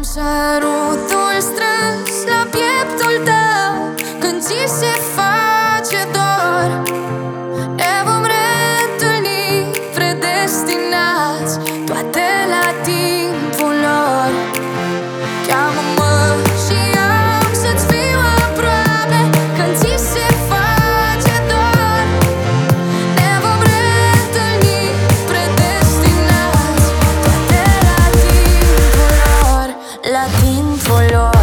sărutul strâns la pieptul tău când ți se face dor. Ne vom reîntâlni predestinați, toate la timpul lor. Cheamă-mă și am să-ți fiu aproape când ți se face dor. Ne vom reîntâlni predestinați, toate la timpul lor, la timpul lor.